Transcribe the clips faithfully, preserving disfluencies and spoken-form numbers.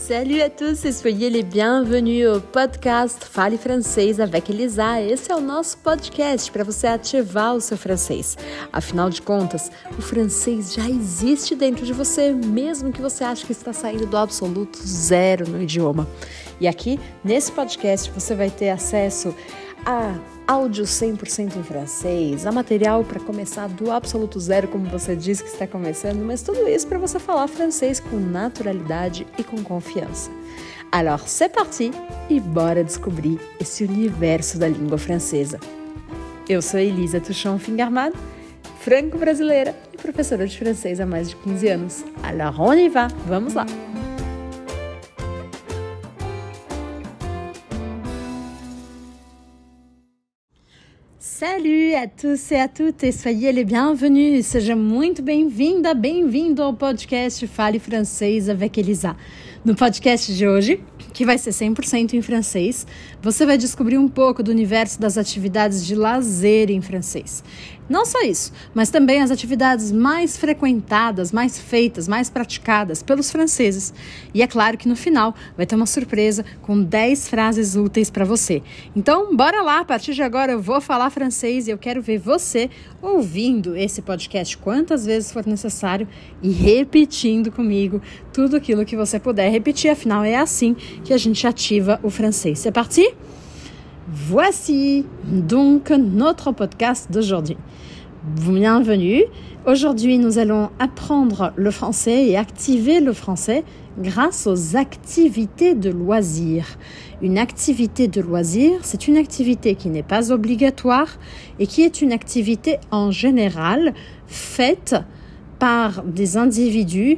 Salut à tous e soyez les bienvenus au podcast Fale Francês avec Elisa. Esse é o nosso podcast para você ativar o seu francês. Afinal de contas, o francês já existe dentro de você, mesmo que você ache que está saindo do absoluto zero no idioma. E aqui, nesse podcast, você vai ter acesso a áudio cem por cento em francês, a material para começar do absoluto zero, como você disse que está começando, mas tudo isso para você falar francês com naturalidade e com confiança. Alors, c'est parti e bora descobrir esse universo da língua francesa. Eu sou Elisa Tuchon-Fingarmad, franco-brasileira e professora de francês há mais de quinze anos. Alors, on y va! Vamos lá! Salut à tous et à toutes et soyez les bienvenus. Seja muito bem-vinda, bem-vindo ao podcast Fale Francês avec Elisa. No podcast de hoje, que vai ser cem por cento em francês, você vai descobrir um pouco do universo das atividades de lazer em francês. Não só isso, mas também as atividades mais frequentadas, mais feitas, mais praticadas pelos franceses. E é claro que no final vai ter uma surpresa com dez frases úteis para você. Então, bora lá, a partir de agora eu vou falar francês e eu quero ver você ouvindo esse podcast quantas vezes for necessário e repetindo comigo tudo aquilo que você puder repetir, afinal é assim que a gente ativa o francês. C'est parti? Voici donc notre podcast d'aujourd'hui. Bienvenue. Aujourd'hui, nous allons apprendre le français et activer le français grâce aux activités de loisirs. Une activité de loisirs, c'est une activité qui n'est pas obligatoire et qui est une activité en général faite par des individus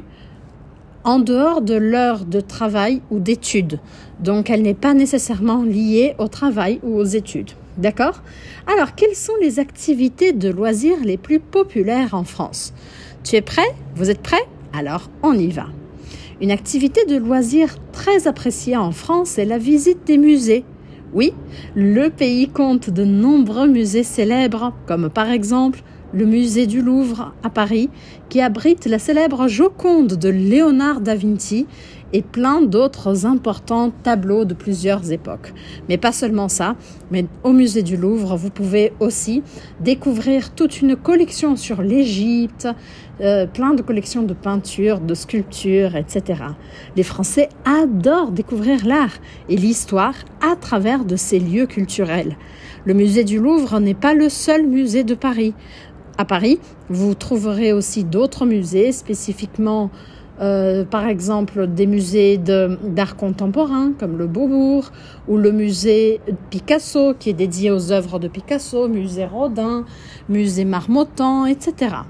en dehors de l'heure de travail ou d'études. Donc, elle n'est pas nécessairement liée au travail ou aux études. D'accord? Alors, quelles sont les activités de loisirs les plus populaires en France? Tu es prêt? Vous êtes prêts? Alors, on y va. Une activité de loisirs très appréciée en France est la visite des musées. Oui, le pays compte de nombreux musées célèbres, comme par exemple le musée du Louvre à Paris, qui abrite la célèbre Joconde de Léonard da Vinci et plein d'autres importants tableaux de plusieurs époques. Mais pas seulement ça, mais au musée du Louvre, vous pouvez aussi découvrir toute une collection sur l'Égypte, euh, plein de collections de peintures, de sculptures, et cetera. Les Français adorent découvrir l'art et l'histoire à travers de ces lieux culturels. Le musée du Louvre n'est pas le seul musée de Paris. À Paris, vous trouverez aussi d'autres musées, spécifiquement, euh, par exemple, des musées de, d'art contemporain, comme le Beaubourg, ou le musée Picasso, qui est dédié aux œuvres de Picasso, musée Rodin, musée Marmottan, et cetera.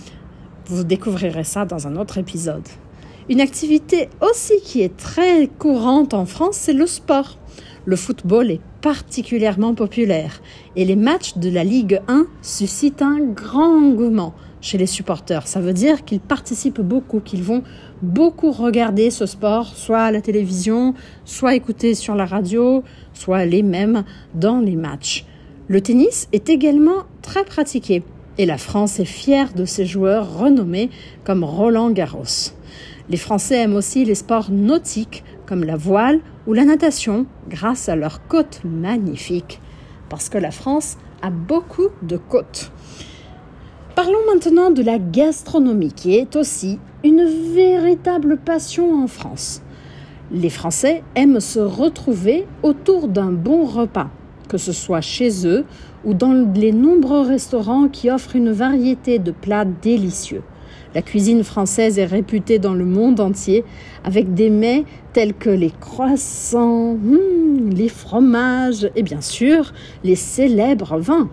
Vous découvrirez ça dans un autre épisode. Une activité aussi qui est très courante en France, c'est le sport. Le football est particulièrement populaire et les matchs de la Ligue un suscitent un grand engouement chez les supporters. Ça veut dire qu'ils participent beaucoup, qu'ils vont beaucoup regarder ce sport, soit à la télévision, soit écouter sur la radio, soit aller même dans les matchs. Le tennis est également très pratiqué et la France est fière de ses joueurs renommés comme Roland Garros. Les Français aiment aussi les sports nautiques comme la voile ou la natation grâce à leurs côtes magnifiques, parce que la France a beaucoup de côtes. Parlons maintenant de la gastronomie qui est aussi une véritable passion en France. Les Français aiment se retrouver autour d'un bon repas, que ce soit chez eux ou dans les nombreux restaurants qui offrent une variété de plats délicieux. La cuisine française est réputée dans le monde entier avec des mets tels que les croissants, hmm, les fromages et bien sûr les célèbres vins.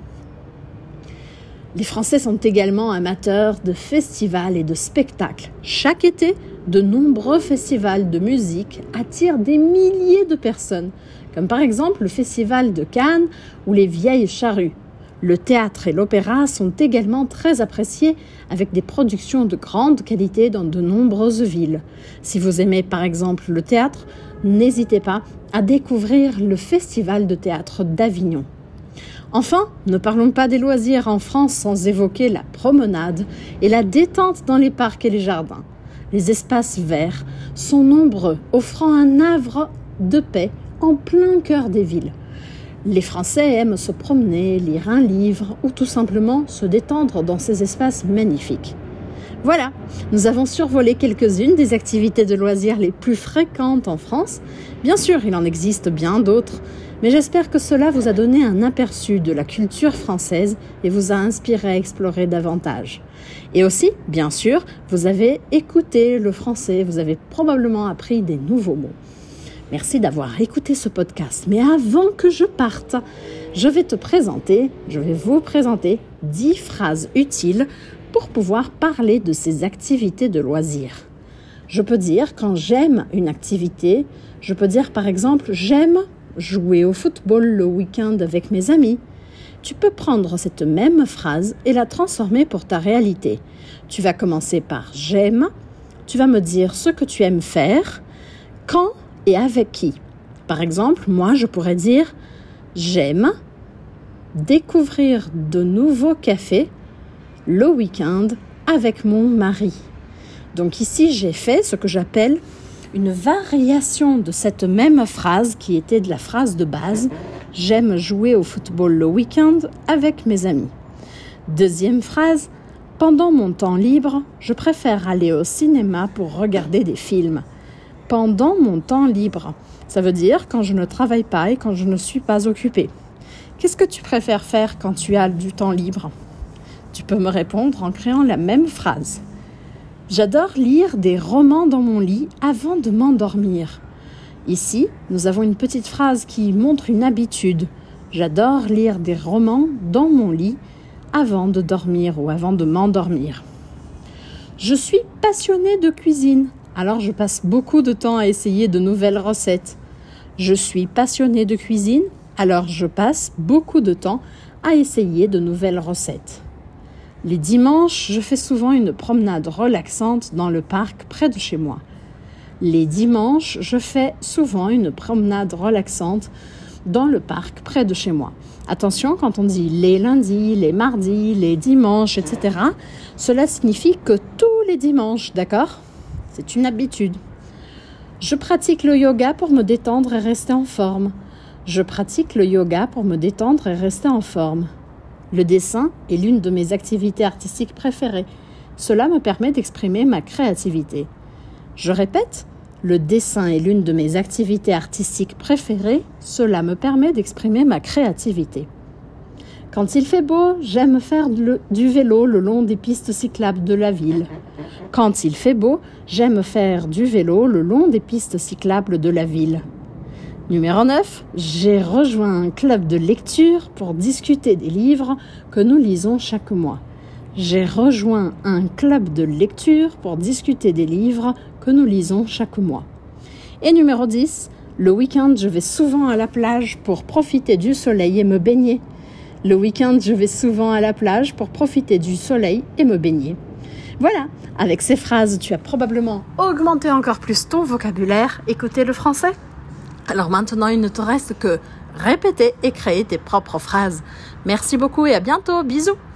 Les Français sont également amateurs de festivals et de spectacles. Chaque été, de nombreux festivals de musique attirent des milliers de personnes, comme par exemple le festival de Cannes ou les Vieilles Charrues. Le théâtre et l'opéra sont également très appréciés avec des productions de grande qualité dans de nombreuses villes. Si vous aimez par exemple le théâtre, n'hésitez pas à découvrir le Festival de théâtre d'Avignon. Enfin, ne parlons pas des loisirs en France sans évoquer la promenade et la détente dans les parcs et les jardins. Les espaces verts sont nombreux, offrant un havre de paix en plein cœur des villes. Les Français aiment se promener, lire un livre ou tout simplement se détendre dans ces espaces magnifiques. Voilà, nous avons survolé quelques-unes des activités de loisirs les plus fréquentes en France. Bien sûr, il en existe bien d'autres, mais j'espère que cela vous a donné un aperçu de la culture française et vous a inspiré à explorer davantage. Et aussi, bien sûr, vous avez écouté le français, vous avez probablement appris des nouveaux mots. Merci d'avoir écouté ce podcast. Mais avant que je parte, je vais te présenter, je vais vous présenter dix phrases utiles pour pouvoir parler de ces activités de loisirs. Je peux dire quand j'aime une activité, je peux dire par exemple j'aime jouer au football le week-end avec mes amis. Tu peux prendre cette même phrase et la transformer pour ta réalité. Tu vas commencer par j'aime, tu vas me dire ce que tu aimes faire, quand et avec qui. Par exemple, moi je pourrais dire j'aime découvrir de nouveaux cafés le week-end avec mon mari. Donc ici, j'ai fait ce que j'appelle une variation de cette même phrase qui était de la phrase de base. J'aime jouer au football le week-end avec mes amis. Deuxième phrase, pendant mon temps libre, je préfère aller au cinéma pour regarder des films. Pendant mon temps libre, ça veut dire quand je ne travaille pas et quand je ne suis pas occupée. Qu'est-ce que tu préfères faire quand tu as du temps libre ? Tu peux me répondre en créant la même phrase. J'adore lire des romans dans mon lit avant de m'endormir. Ici, nous avons une petite phrase qui montre une habitude. J'adore lire des romans dans mon lit avant de dormir ou avant de m'endormir. Je suis passionnée de cuisine, alors je passe beaucoup de temps à essayer de nouvelles recettes. Je suis passionnée de cuisine, alors je passe beaucoup de temps à essayer de nouvelles recettes. Les dimanches, je fais souvent une promenade relaxante dans le parc près de chez moi. Les dimanches, je fais souvent une promenade relaxante dans le parc près de chez moi. Attention, quand on dit les lundis, les mardis, les dimanches, et cetera, cela signifie que tous les dimanches, d'accord ? C'est une habitude. Je pratique le yoga pour me détendre et rester en forme. Je pratique le yoga pour me détendre et rester en forme. Le dessin est l'une de mes activités artistiques préférées. Cela me permet d'exprimer ma créativité. Je répète, le dessin est l'une de mes activités artistiques préférées. Cela me permet d'exprimer ma créativité. Quand il fait beau, j'aime faire du vélo le long des pistes cyclables de la ville. Quand il fait beau, j'aime faire du vélo le long des pistes cyclables de la ville. Numéro neuf, j'ai rejoint un club de lecture pour discuter des livres que nous lisons chaque mois. J'ai rejoint un club de lecture pour discuter des livres que nous lisons chaque mois. Et numéro dix, le week-end, je vais souvent à la plage pour profiter du soleil et me baigner. Le week-end, je vais souvent à la plage pour profiter du soleil et me baigner. Voilà, avec ces phrases, tu as probablement augmenté encore plus ton vocabulaire et côté le français. Alors maintenant, il ne te reste que répéter et créer tes propres phrases. Merci beaucoup et à bientôt. Bisous.